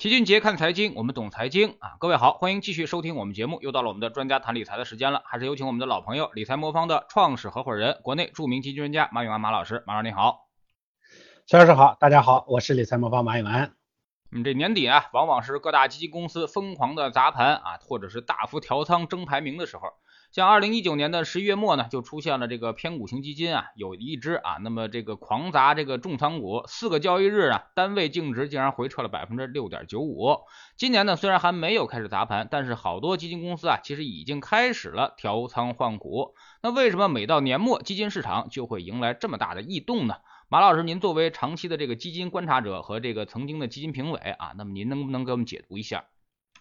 齐俊杰看财经，我们懂财经啊！各位好，欢迎继续收听我们节目，又到了我们的专家谈理财的时间了，还是有请我们的老朋友理财魔方的创始合伙人，国内著名基金专家马永安马老师。马老师你好。 肖老师好，大家好，我是理财魔方马永安。 这年底啊，往往是各大基金公司疯狂的砸盘啊，或者是大幅调仓争排名的时候。像2019年的11月末呢，就出现了这个偏股型基金啊，有一只啊，那么这个狂砸这个重仓股，4个交易日啊，单位净值竟然回撤了 6.95%。今年呢，虽然还没有开始砸盘，但是好多基金公司啊，其实已经开始了调仓换股。那为什么每到年末基金市场就会迎来这么大的异动呢？马老师，您作为长期的这个基金观察者和这个曾经的基金评委啊，那么您能不能给我们解读一下？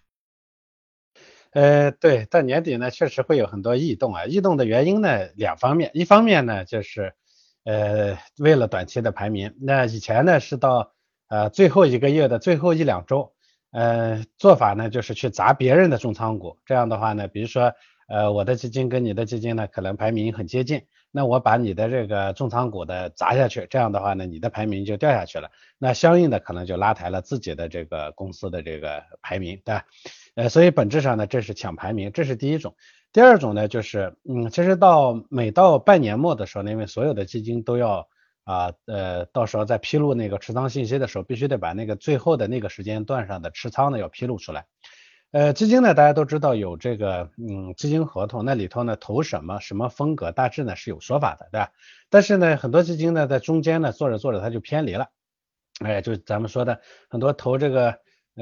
对，到年底呢，确实会有很多异动啊。异动的原因呢，两方面，一方面呢，就是为了短期的排名。那以前呢是到最后一个月的最后一两周，做法呢就是去砸别人的重仓股。这样的话呢，比如说我的基金跟你的基金呢可能排名很接近，那我把你的这个重仓股的砸下去，这样的话呢，你的排名就掉下去了。那相应的可能就拉抬了自己的这个公司的这个排名，对吧？所以本质上呢，这是抢排名，这是第一种。第二种呢，就是其实每到半年末的时候呢，因为所有的基金都要到时候在披露那个持仓信息的时候，必须得把那个最后的那个时间段上的持仓呢要披露出来。基金呢，大家都知道有这个基金合同，那里头呢投什么什么风格，大致呢是有说法的，对吧？但是呢，很多基金呢在中间呢做着做着它就偏离了。就咱们说的很多投这个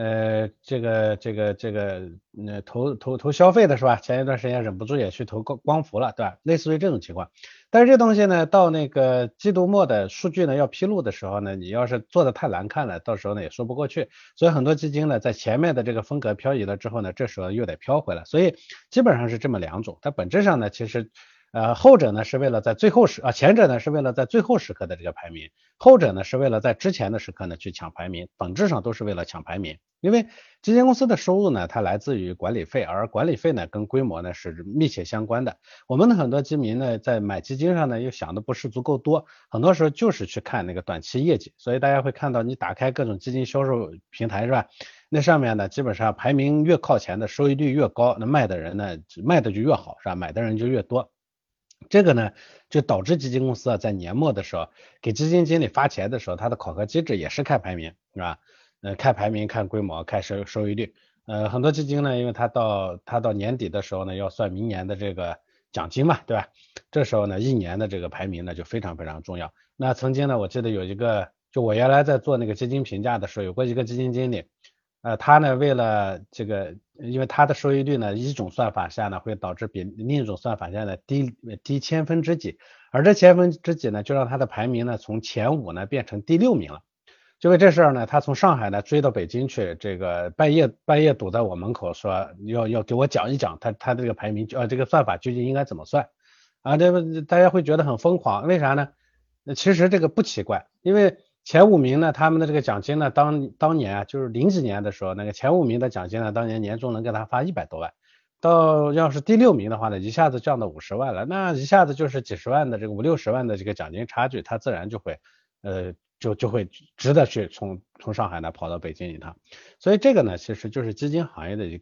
投消费的是吧？前一段时间忍不住也去投光伏了，对吧？类似于这种情况。但是这东西呢，到那个季度末的数据呢要披露的时候呢，你要是做的太难看了，到时候呢也说不过去。所以很多基金呢在前面的这个风格漂移了之后呢，这时候又得飘回来。所以基本上是这么两种。它本质上呢，其实后者呢是为了在前者呢是为了在最后时刻的这个排名，后者呢是为了在之前的时刻呢去抢排名，本质上都是为了抢排名。因为基金公司的收入呢，它来自于管理费，而管理费呢跟规模呢是密切相关的。我们的很多基民呢在买基金上呢又想的不是足够多，很多时候就是去看那个短期业绩，所以大家会看到你打开各种基金销售平台是吧？那上面呢基本上排名越靠前的收益率越高，那卖的人呢卖的就越好是吧？买的人就越多。这个呢，就导致基金公司在年末的时候给基金经理发钱的时候，它的考核机制也是看排名，是吧？看排名、看规模、看收益率。很多基金呢，因为它到年底的时候呢，要算明年的这个奖金嘛，对吧？这时候呢，一年的这个排名呢就非常非常重要。那曾经呢，我记得有一个，就我原来在做那个基金评价的时候，有过一个基金经理。他呢为了这个，因为他的收益率呢，一种算法下呢会导致比另一种算法下呢低千分之几，而这千分之几呢就让他的排名呢从前5呢变成第6名了。就为这事儿呢，他从上海呢追到北京去，这个半夜堵在我门口说要给我讲一讲他这个排名这个算法究竟应该怎么算啊？这个大家会觉得很疯狂，为啥呢？其实这个不奇怪，因为前5名呢，他们的这个奖金呢，当年啊，就是00几年的时候，那个前5名的奖金呢，当年年终能给他发100多万，到要是第6名的话呢，一下子降到50万了，那一下子就是几十万的这个50-60万的这个奖金差距，他自然就会就会值得去从上海呢跑到北京一趟，所以这个呢，其实就是基金行业的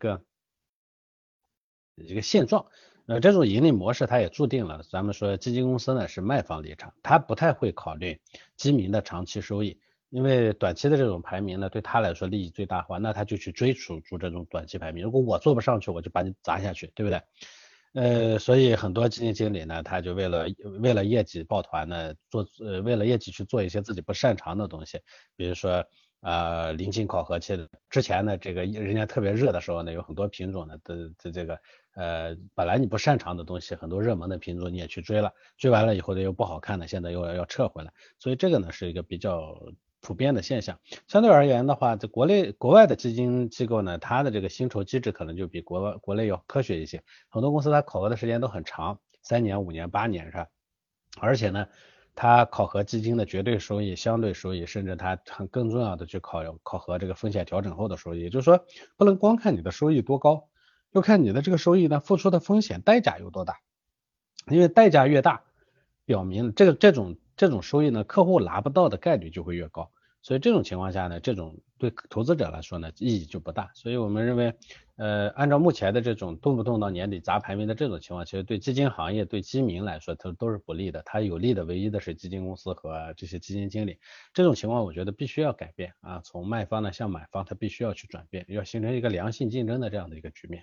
一个现状。这种盈利模式它也注定了，咱们说基金公司呢是卖方立场，它不太会考虑基民的长期收益，因为短期的这种排名呢对他来说利益最大化，那他就去追逐这种短期排名，如果我做不上去，我就把你砸下去，对不对？所以很多基金经理呢，他就为了业绩抱团呢，为了业绩去做一些自己不擅长的东西，比如说临近考核期的之前呢，这个人家特别热的时候呢，有很多品种呢的这个本来你不擅长的东西，很多热门的品种你也去追了，追完了以后呢又不好看的，现在又要撤回来，所以这个呢是一个比较普遍的现象。相对而言的话，在国外的基金机构呢，它的这个薪酬机制可能就比国内要科学一些。很多公司它考核的时间都很长，3年、5年、8年是吧？而且呢，它考核基金的绝对收益、相对收益，甚至它更重要的去考核这个风险调整后的收益。也就是说，不能光看你的收益多高，要看你的这个收益呢付出的风险代价有多大。因为代价越大，表明这种收益呢，客户拿不到的概率就会越高。 所以这种情况下呢，这种对投资者来说呢意义就不大。所以我们认为，按照目前的这种动不动到年底砸排名的这种情况，其实对基金行业、对基民来说都是不利的。它有利的唯一的是基金公司和这些基金经理。这种情况我觉得必须要改变啊，从卖方呢向买方，它必须要去转变，要形成一个良性竞争的这样的一个局面。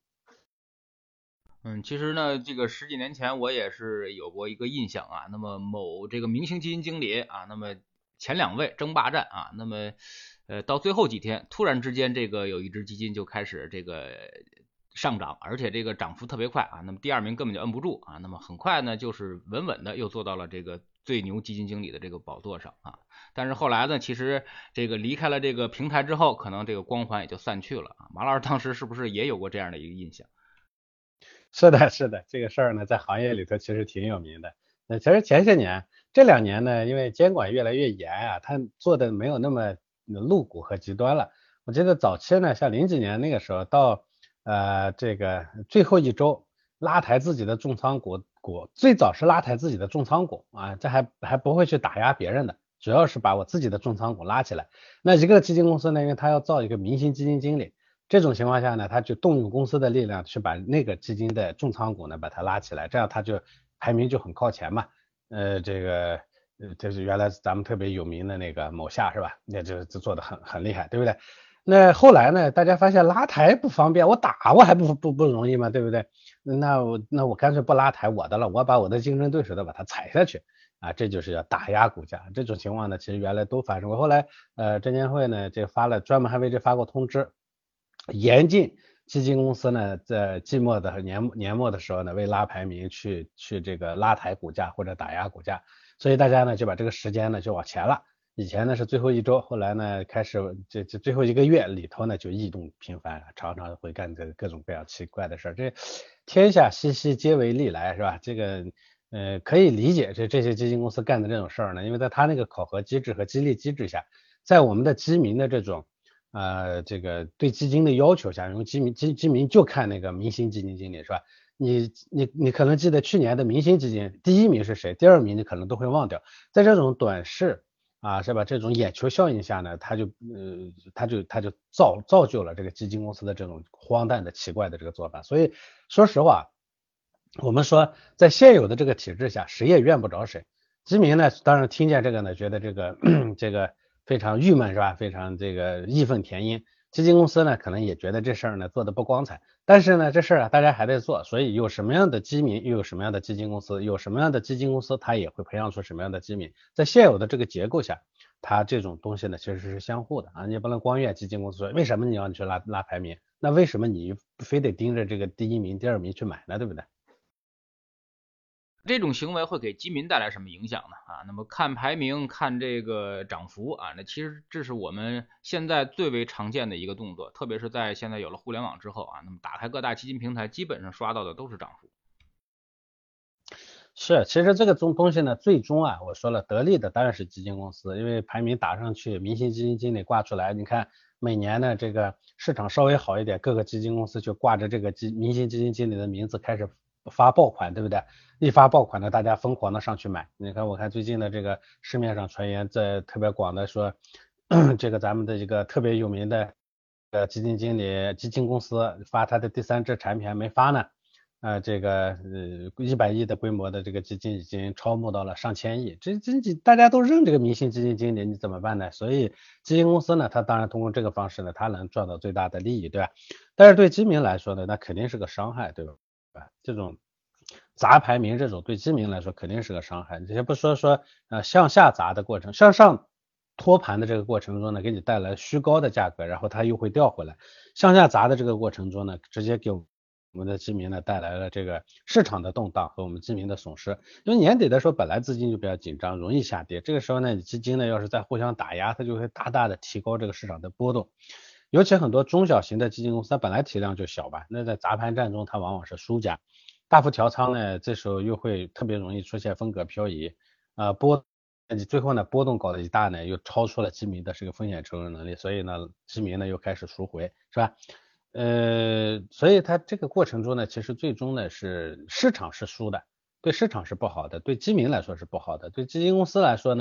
其实呢，这个十几年前我也是有过一个印象啊。那么某这个明星基金经理啊，那么前两位争霸战啊，那么到最后几天，突然之间这个有一只基金就开始这个上涨，而且这个涨幅特别快啊。那么第二名根本就摁不住啊。那么很快呢，就是稳稳的又坐到了这个最牛基金经理的这个宝座上啊。但是后来呢，其实这个离开了这个平台之后，可能这个光环也就散去了啊。马老师当时是不是也有过这样的一个印象？ 是的，是的，这个事儿呢，在行业里头其实挺有名的。那其实前些年，这2年呢，因为监管越来越严啊，它做的没有那么露骨和极端了。我记得早期呢，像零几年那个时候，到这个最后一周拉抬自己的重仓股，最早是拉抬自己的重仓股啊，这还不会去打压别人的，主要是把我自己的重仓股拉起来。那一个基金公司呢，因为它要造一个明星基金经理。这种情况下呢，他就动用公司的力量去把那个基金的重仓股呢把它拉起来，这样他就排名就很靠前嘛。就是原来咱们特别有名的那个某下是吧？那就做的很厉害，对不对？那后来呢，大家发现拉抬不方便，我打我还不容易吗？对不对？那我干脆不拉抬我的了，我把我的竞争对手的把它踩下去啊，这就是要打压股价。这种情况呢，其实原来都发生过。后来证监会呢这专门还为这发过通知。严禁基金公司呢，在季末的和年末的时候呢，为拉排名去这个拉抬股价或者打压股价，所以大家呢就把这个时间呢就往前了。以前呢是最后一周，后来呢开始这最后1个月里头呢就异动频繁，常常会干这各种各样奇怪的事儿。这天下熙熙皆为利来是吧？这个可以理解这些基金公司干的这种事儿呢，因为在他那个考核机制和激励机制下，在我们的基民的这种这个对基金的要求下，因为基民就看那个明星基金经理是吧？你可能记得去年的明星基金第1名是谁，第2名你可能都会忘掉。在这种短视啊是吧？这种眼球效应下呢，他就造就了这个基金公司的这种荒诞的奇怪的这个做法。所以说实话，我们说在现有的这个体制下，谁也怨不着谁。基民呢，当然听见这个呢，觉得这个这个非常郁闷是吧？非常这个义愤填膺。基金公司呢，可能也觉得这事儿呢做的不光彩，但是呢，这事儿啊大家还在做，所以有什么样的基民，又有什么样的基金公司，有什么样的基金公司，它也会培养出什么样的基民。在现有的这个结构下，它这种东西呢其实是相互的啊，你不能光怨基金公司说为什么你要去拉排名，那为什么你非得盯着这个第1名、第2名去买呢？对不对？ 这种行为会给基民带来什么影响呢？那么看排名，看这个涨幅啊，那其实这是我们现在最为常见的一个动作，特别是在现在有了互联网之后啊，那么打开各大基金平台，基本上刷到的都是涨幅。 是，其实这个东西呢，最终啊，我说了，得利的当然是基金公司，因为排名打上去，明星基金经理挂出来，你看每年呢，这个市场稍微好一点，各个基金公司就挂着这个明星基金经理的名字开始发爆款，对不对？一发爆款呢，大家疯狂的上去买。你看，我看最近的这个市面上传言在特别广的说，这个咱们的这个特别有名的基金经理、基金公司发他的第3只产品还没发呢。这个100亿的规模的这个基金已经超募到了上千亿，大家都认这个明星基金经理，你怎么办呢？所以基金公司呢，它当然通过这个方式呢，它能赚到最大的利益，对吧？但是对基民来说呢，那肯定是个伤害，对吧？这种砸排名这种对基民来说肯定是个伤害，也不说向下砸的过程，向上托盘的这个过程中呢，给你带来虚高的价格，然后它又会掉回来。向下砸的这个过程中呢，直接给我们的基民呢带来了这个市场的动荡和我们基民的损失。因为年底的时候本来资金就比较紧张，容易下跌，这个时候呢，基金呢要是再互相打压，它就会大大的提高这个市场的波动。尤其很多中小型的基金公司，它本来体量就小吧，那在砸盘战中它往往是输家。大幅调仓呢，这时候又会特别容易出现风格漂移，最后呢波动搞得一大呢，又超出了基民的这个风险承受能力，所以呢基民呢又开始赎回，是吧？所以它这个过程中呢，其实最终呢是市场是输的，对市场是不好的，对基民来说是不好的，对基金公司来说呢，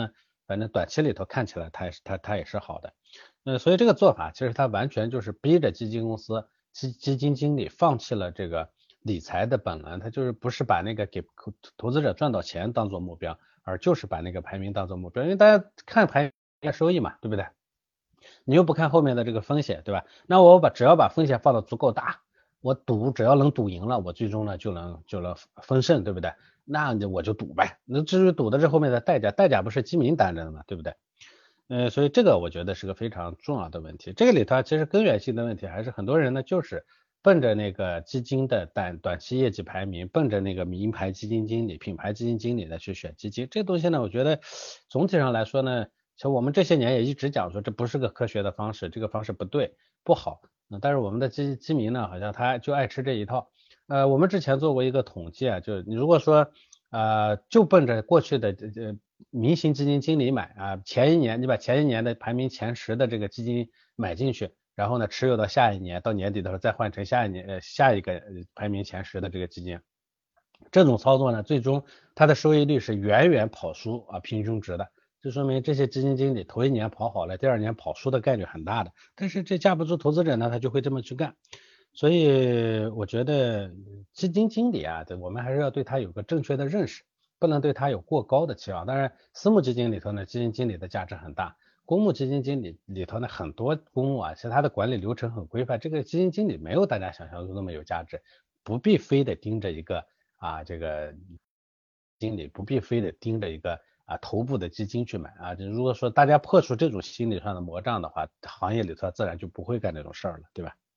反正短期里头看起来它也是好的。所以这个做法其实它完全就是逼着基金公司基金经理放弃了这个理财的本能，他就是不是把那个给投资者赚到钱当做目标，而就是把那个排名当做目标，因为大家看排名收益嘛，对不对？你又不看后面的这个风险，对吧？那只要把风险放的足够大，我赌只要能赌赢了，我最终呢就能丰盛，对不对？那我就赌呗。那至于赌的这后面的代价不是基民担着的嘛，对不对？所以这个我觉得是个非常重要的问题。这个里头其实根源性的问题还是很多人呢就是奔着那个基金的短期业绩排名，奔着那个名牌基金经理、品牌基金经理呢去选基金。这个东西呢，我觉得总体上来说呢，其实我们这些年也一直讲说这不是个科学的方式，这个方式不对不好。但是我们的基民呢，好像他就爱吃这一套。我们之前做过一个统计啊，就你如果说就奔着过去的明星基金经理买啊，前一年你把前一年的排名前10的这个基金买进去，然后呢持有到下一年，到年底的时候再换成下一个排名前10的这个基金，这种操作呢，最终它的收益率是远远跑输平均值的，就说明这些基金经理头一年跑好了，第二年跑输的概率很大的，但是这架不住投资者呢，他就会这么去干。所以我觉得基金经理啊，我们还是要对他有个正确的认识，不能对他有过高的期望。当然，私募基金里头呢，基金经理的价值很大，公募基金经理里头呢，很多公募其实它的管理流程很规范，这个基金经理没有大家想象中那么有价值，不必非得盯着一个这个经理，不必非得盯着一个头部的基金去买如果说大家破除这种心理上的魔障的话，行业里头自然就不会干这种事儿了，对吧？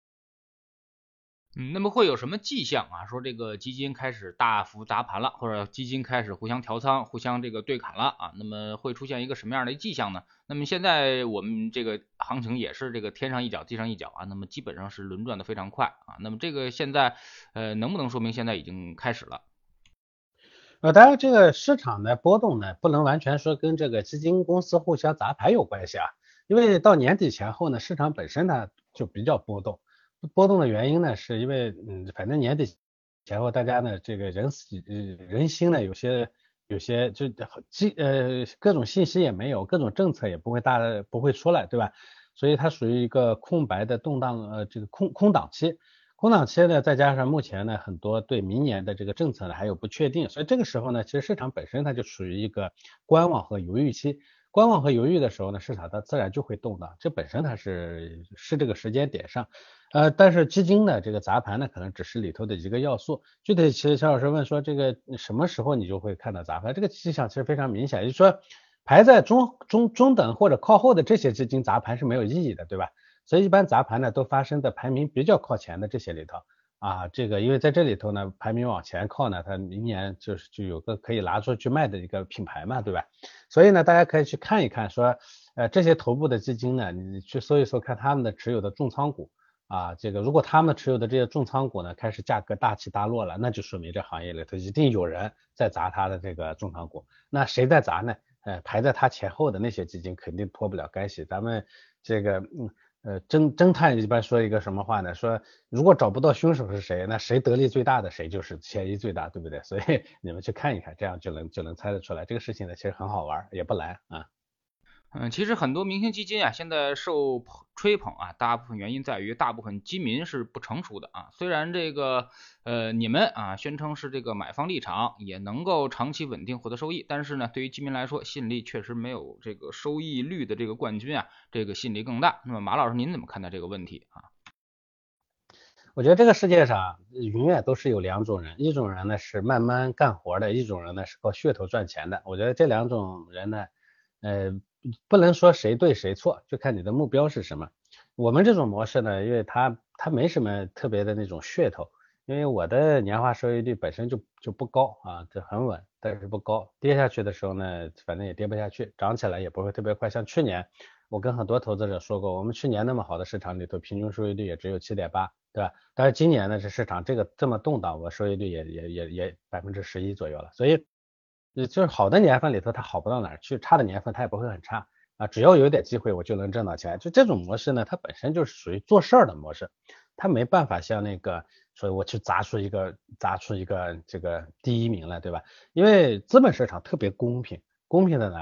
那么会有什么迹象啊？说这个基金开始大幅砸盘了，或者基金开始互相调仓、互相这个对砍了啊？那么会出现一个什么样的迹象呢？那么现在我们这个行情也是这个天上一脚地上一脚啊，那么基本上是轮转的非常快啊。那么这个现在能不能说明现在已经开始了？ 当然这个市场的波动呢，不能完全说跟这个基金公司互相砸牌有关系因为到年底前后呢，市场本身呢就比较波动。波动的原因呢，是因为反正年底前后大家呢这个人心呢有些就各种信息也没有，各种政策也不会出来，对吧？所以它属于一个空白的动荡这个空档期。空档期呢，再加上目前呢很多对明年的这个政策呢还有不确定，所以这个时候呢，其实市场本身它就处于一个观望和犹豫期。观望和犹豫的时候呢，市场它自然就会动荡，这本身它是这个时间点上。但是基金的这个砸盘呢，可能只是里头的一个要素。具体其实肖老师问说这个什么时候你就会看到砸盘，这个迹象其实非常明显，也就是说排在中等或者靠后的这些基金砸盘是没有意义的，对吧？所以一般砸盘呢都发生在排名比较靠前的这些里头这个因为在这里头呢排名往前靠呢，它明年就有个可以拿出去卖的一个品牌嘛，对吧？所以呢大家可以去看一看说这些头部的基金呢，你去搜一搜看他们的持有的重仓股这个如果他们持有的这些重仓股呢开始价格大起大落了，那就说明这行业里头一定有人在砸他的这个重仓股。那谁在砸呢？排在他前后的那些基金肯定脱不了干系。咱们这个侦探一般说一个什么话呢？说如果找不到凶手是谁，那谁得利最大的谁就是嫌疑最大，对不对？所以你们去看一看，这样就能猜得出来。这个事情呢，其实很好玩，也不难其实很多明星基金现在受吹捧大部分原因在于大部分基民是不成熟的虽然这个你们宣称是这个买方立场，也能够长期稳定获得收益，但是呢，对于基民来说，吸引力确实没有这个收益率的这个冠军这个吸引力更大。那么马老师您怎么看待这个问题我觉得这个世界上永远都是有两种人，一种人呢是慢慢干活的，一种人呢是靠噱头赚钱的。我觉得这两种人呢，不能说谁对谁错，就看你的目标是什么。我们这种模式呢，因为它没什么特别的那种噱头，因为我的年化收益率本身就不高这很稳，但是不高。跌下去的时候呢，反正也跌不下去，涨起来也不会特别快。像去年，我跟很多投资者说过，我们去年那么好的市场里头，平均收益率也只有7.8%，对吧？但是今年呢，这市场这么动荡，我收益率也11%左右了。所以就是好的年份里头它好不到哪儿去，差的年份它也不会很差只要有点机会我就能挣到钱。就这种模式呢，它本身就是属于做事儿的模式，它没办法像那个所以我去砸出一个这个第一名来，对吧？因为资本市场特别公平，公平在哪里？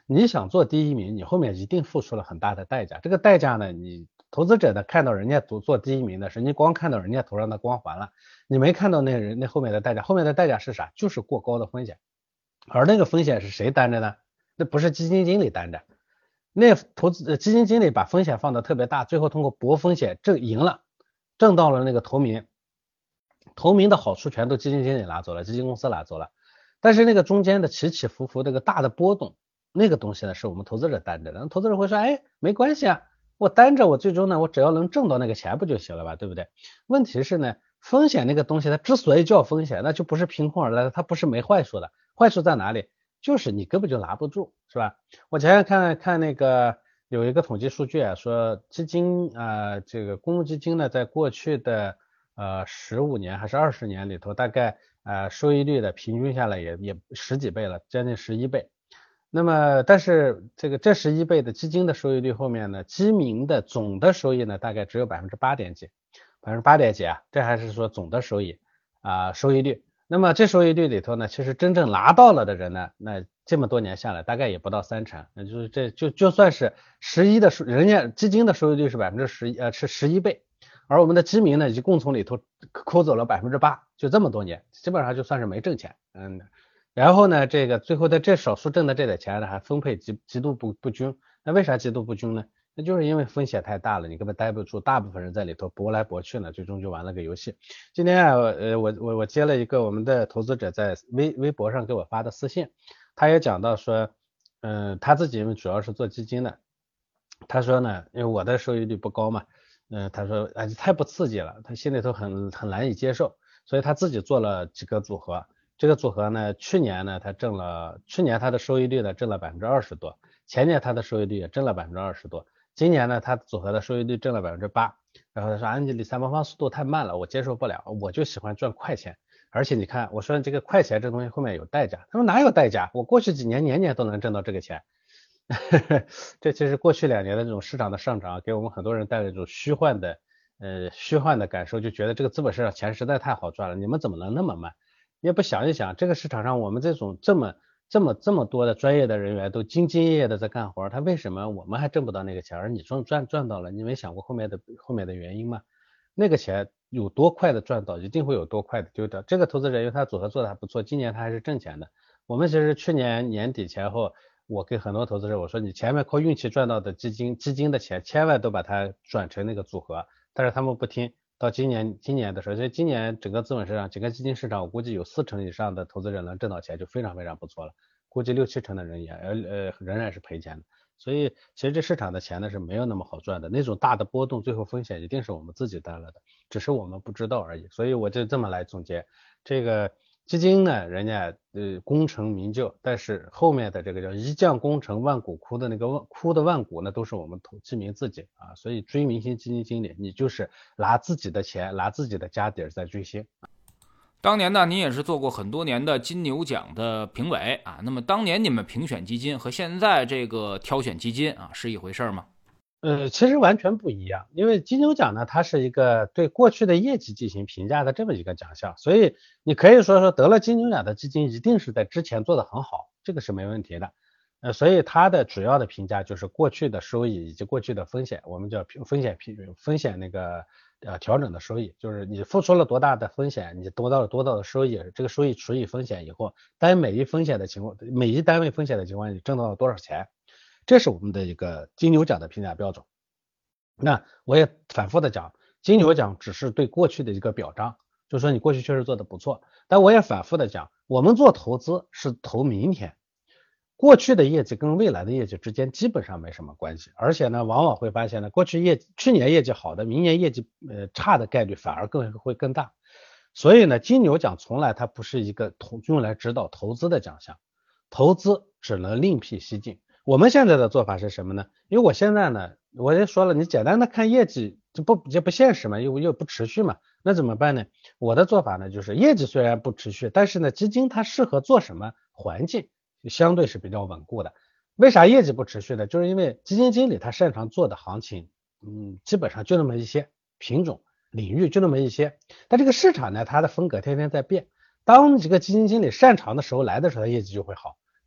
你想做第一名，你后面一定付出了很大的代价。这个代价呢，你投资者呢看到人家做第一名的时候，你光看到人家头上的光环了，你没看到那人那后面的代价。后面的代价是啥？就是过高的风险。而那个风险是谁担着呢？那不是基金经理担着，那基金经理把风险放得特别大，最后通过博风险赢了，挣到了那个投名，投名的好处全都基金经理拿走了，基金公司拿走了。但是那个中间的起起伏伏，这个大的波动，那个东西呢是我们投资者担着的。投资者会说，哎，没关系啊，我担着，我最终呢，我只要能挣到那个钱不就行了吧，对不对？问题是呢，风险那个东西，它之所以叫风险，那就不是凭空而来的，它不是没坏处的。坏处在哪里？就是你根本就拿不住，是吧？我前天看那个有一个统计数据啊，说基金这个公募基金呢，在过去的15年还是20年里头，大概收益率的平均下来也十几倍了，将近11倍。那么，但是这11倍的基金的收益率后面呢，基民的总的收益呢，大概只有8.点几，8点几啊，这还是说总的收益收益率。那么这收益率里头呢，其实真正拿到了的人呢，那这么多年下来大概也不到30%，那就是就算是11的人家基金的收益率是11%，是11倍，而我们的基民呢，一共从里头抠走了8%，就这么多年，基本上就算是没挣钱，然后呢，这个最后的这少数挣的这点钱呢，还分配极度不均。那为啥极度不均呢？那就是因为风险太大了，你根本待不住，大部分人在里头搏来搏去呢，最终就玩了个游戏。今天啊，我接了一个我们的投资者在微博上给我发的私信，他也讲到说，他自己因为主要是做基金的，他说呢，因为我的收益率不高嘛，他说太不刺激了，他心里头很难以接受，所以他自己做了几个组合。这个组合呢，去年他的收益率呢挣了20%多，前年他的收益率也挣了20%多，今年呢他组合的收益率挣了8%，然后他说你理财魔方速度太慢了，我接受不了，我就喜欢赚快钱，而且你看我说这个快钱这东西后面有代价，他说哪有代价，我过去几年年年都能挣到这个钱。这其实过去2年的这种市场的上涨，给我们很多人带来这种虚幻的感受，就觉得这个资本市场钱实在太好赚了，你们怎么能那么慢？你也不想一想，这个市场上我们这种这么多的专业的人员都兢兢业业的在干活，他为什么我们还挣不到那个钱，而你赚到了？你没想过后面的原因吗？那个钱有多快的赚到，一定会有多快的丢掉。这个投资人因为他组合做的还不错，今年他还是挣钱的。我们其实去年年底前后，我跟很多投资人我说，你前面靠运气赚到的基金的钱，千万都把它转成那个组合，但是他们不听。到今年的时候，所以今年整个资本市场、整个基金市场，我估计有40%以上的投资者能挣到钱，就非常非常不错了。估计6、7成的人也仍然是赔钱的。所以其实这市场的钱呢是没有那么好赚的，那种大的波动，最后风险一定是我们自己担了的，只是我们不知道而已。所以我就这么来总结，这个基金呢，人家功成名就，但是后面的这个叫一将功成万骨枯的那个枯的万骨呢，都是我们基民自己啊。所以追明星基金经理，你就是拿自己的钱，拿自己的家底在追星。 当年呢，您也是做过很多年的金牛奖的评委啊。那么当年你们评选基金和现在这个挑选基金啊是一回事吗？ 其实完全不一样，因为金牛奖呢，它是一个对过去的业绩进行评价的这么一个奖项，所以你可以说得了金牛奖的基金一定是在之前做的很好，这个是没问题的。所以它的主要的评价就是过去的收益以及过去的风险，我们叫风险那个调整的收益，就是你付出了多大的风险，你得到了多大的收益，这个收益除以风险以后，每一单位风险的情况，你挣到了多少钱。这是我们的一个金牛奖的评价标准。那我也反复的讲，金牛奖只是对过去的一个表彰，就是说你过去确实做的不错。但我也反复的讲，我们做投资是投明天，过去的业绩跟未来的业绩之间基本上没什么关系。而且呢，往往会发现呢，去年业绩好的，明年业绩差的概率反而会更大。所以呢，金牛奖从来它不是一个用来指导投资的奖项，投资只能另辟蹊径。我们现在的做法是什么呢？因为我现在呢，我也说了，你简单的看业绩就不现实嘛，又不持续嘛，那怎么办呢？我的做法呢，就是业绩虽然不持续，但是呢，基金它适合做什么环境，相对是比较稳固的。为啥业绩不持续呢？就是因为基金经理他擅长做的行情，基本上就那么一些品种领域就那么一些，但这个市场呢，它的风格天天在变。当这个基金经理擅长的时候来的时候，它业绩就会好。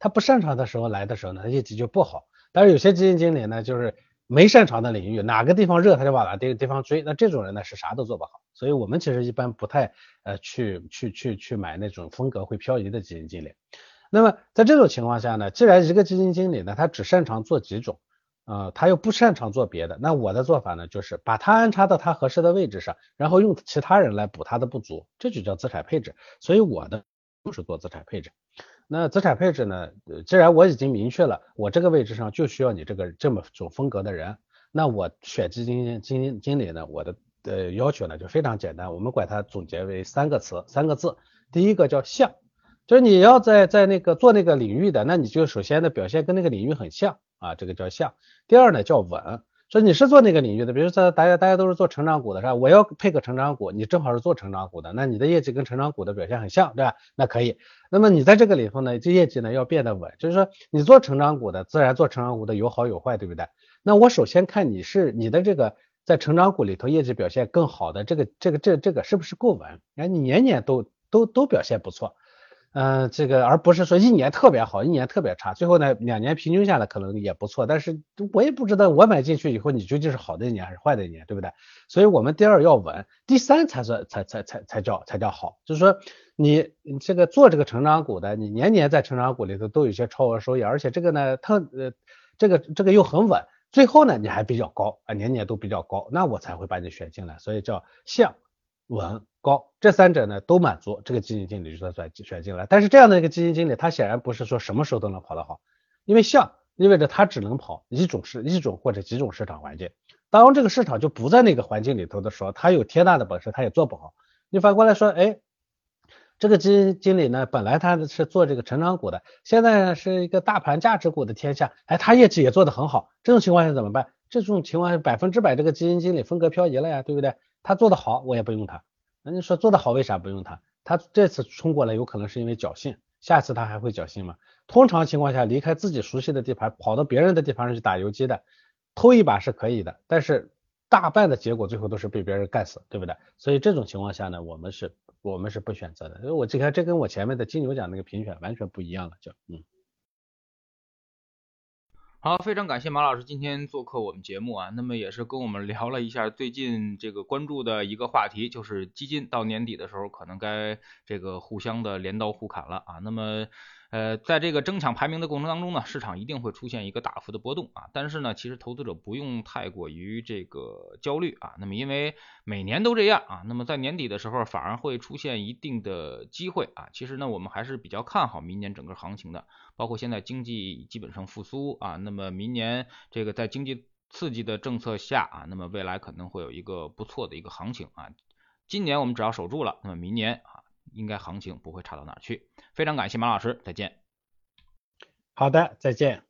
他不擅长的时候来的时候呢，他业绩就不好。但是有些基金经理呢，就是没擅长的领域，哪个地方热他就往哪个地方追，那这种人呢是啥都做不好。所以我们其实一般不太去买那种风格会漂移的基金经理。那么在这种情况下呢，既然一个基金经理呢，他只擅长做几种，他又不擅长做别的，那我的做法呢，就是把他安插到他合适的位置上，然后用其他人来补他的不足，这就叫资产配置。所以我的就是做资产配置。那资产配置呢，既然我已经明确了我这个位置上就需要你这么种风格的人，那我选基金经理呢，我的要求呢就非常简单，我们管它总结为三个字，第一个叫像。就是你要在那个做那个领域的，那你就首先的表现跟那个领域很像啊，这个叫像。第二呢叫稳，说你是做那个领域的，比如说大家都是做成长股的是吧？我要配个成长股，你正好是做成长股的，那你的业绩跟成长股的表现很像，对吧？那可以。那么你在这个里头呢，这业绩呢要变得稳，就是说你做成长股的，自然做成长股的有好有坏，对不对？那我首先看你的这个在成长股里头业绩表现更好的这个是不是够稳？哎，你年年都表现不错。这个而不是说一年特别好，一年特别差，最后呢2年平均下来可能也不错，但是我也不知道我买进去以后你究竟是好的一年还是坏的一年，对不对？所以我们第二要稳，第三才叫好，就是说你这个做这个成长股的，你年年在成长股里头都有一些超额收益，而且这个呢这个又很稳，最后呢你还比较高啊，年年都比较高，那我才会把你选进来，所以叫像稳高这三者呢都满足，这个基金经理就算选进来。但是这样的一个基金经理，他显然不是说什么时候都能跑得好，因为像意味着他只能跑一种或者几种市场环境。当这个市场就不在那个环境里头的时候，他有天大的本事，他也做不好。你反过来说，哎，这个基金经理呢，本来他是做这个成长股的，现在呢是一个大盘价值股的天下，哎，他业绩也做得很好，这种情况下怎么办？这种情况下100%这个基金经理风格漂移了呀，对不对？他做得好，我也不用他。那你说做得好，为啥不用他？他这次冲过来有可能是因为侥幸，下次他还会侥幸吗？通常情况下，离开自己熟悉的地盘，跑到别人的地盘上去打游击的，偷一把是可以的，但是大半的结果最后都是被别人干死，对不对？所以这种情况下呢，我们是不选择的。因为我这跟我前面的金牛奖那个评选完全不一样了， 好，非常感谢马老师今天做客我们节目啊，那么也是跟我们聊了一下最近这个关注的一个话题，就是基金到年底的时候可能该这个互相的镰刀互砍了啊。那么在这个争抢排名的过程当中呢，市场一定会出现一个大幅的波动啊，但是呢，其实投资者不用太过于这个焦虑啊，那么因为每年都这样啊，那么在年底的时候反而会出现一定的机会啊，其实呢，我们还是比较看好明年整个行情的。包括现在经济基本上复苏啊，那么明年这个在经济刺激的政策下啊，那么未来可能会有一个不错的一个行情啊。今年我们只要守住了，那么明年啊，应该行情不会差到哪儿去。非常感谢马老师，再见。 好的，再见。